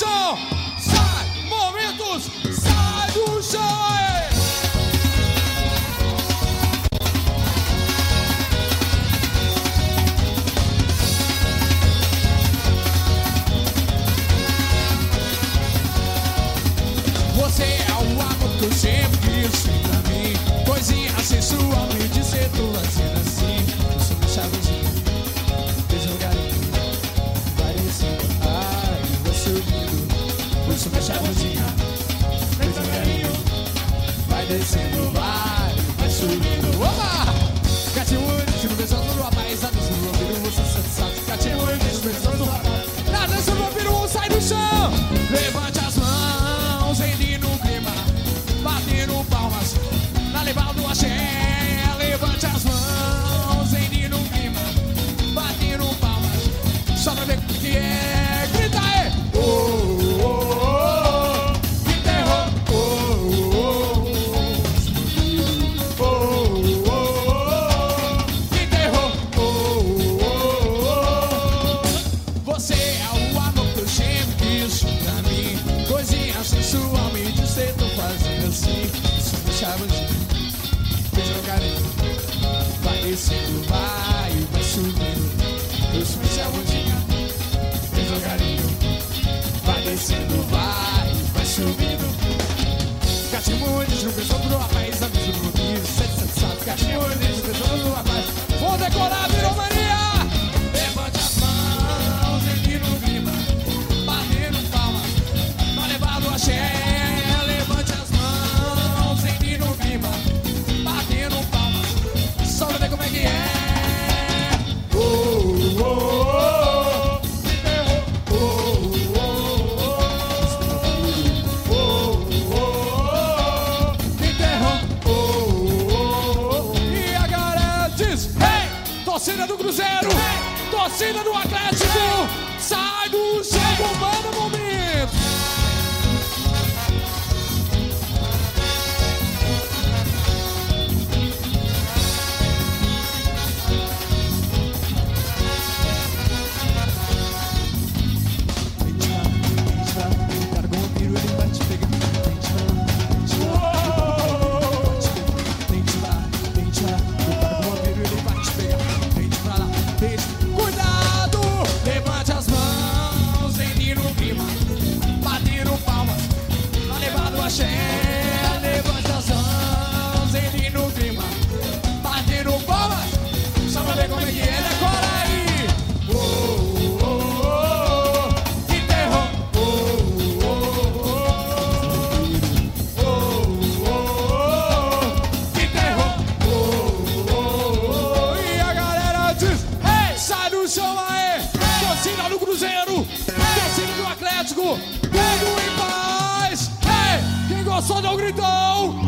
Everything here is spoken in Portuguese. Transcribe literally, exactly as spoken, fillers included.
chão. Sai, momentos, sai do chão aí. Você é o amor que eu sempre quis pra mim. Coisinha sensualmente seduzida assim. Eu sou minha chavezinha, devagarinho vai descendo. Ai, você lindo. Eu sou minha chavezinha, devagarinho vai descendo. Vai, vai subindo. Opa! Gatinho, tiro beijando no rapaz. A dança do vampiro, você sabe. Gatinho, tiro beijando no rapaz. Na dança do vampiro, sai do chão. Levante as mãos, entre no clima, batendo palmas, na levada do axé. Levante as mãos, entre no clima, batendo palmas, só pra ver o que é. Grita aí! Oh, oh, oh, oh. Que terror! Oh, oh, oh, oh, oh, oh. Que terror! Oh, oh, oh. Você é o amor que eu sempre quis pra mim. Coisinha sensualmente você tô fazendo assim. Isso me chama de beijo no carinho. Vai descendo, vai, vai subindo. Eu sou minha bundinha, beijo no carinho. Vai descendo, vai, vai subindo. Gatinho bonito, não pensou pro rapaz. Amigo do Rio, sete, sete, sete. Gatinho bonito, pensou pro rapaz. Vou decorar, virou mania. Levante as mãos, entre no clima, batendo palmas, na levada do axé. Levante as mãos, entre no clima, batendo palmas, só pra ver como é que é. Oh, oh, oh, oh. Que terror. Oh, oh, oh, oh, oh, oh. Que terror. Oh, oh, oh. E a galera diz: hey! Torcida do Cruzeiro, hey! Torcida do Atlético, sai do chão, comanda o momento. Cuidado! Levante as mãos, entre no clima, batendo palmas, na levada do axé. Levante as mãos, entre no clima, batendo palmas, só pra ver como é que é. Decora aí! Oh, oh, oh, oh. Que terror! Oh, oh, oh, oh. Oh, oh, oh. Que terror! Oh, oh, oh. E a galera diz: hey, sai do chão aí! Torcida do Cruzeiro, torcida do Atlético, tudo em paz! Hey, quem gostou dá um gritão!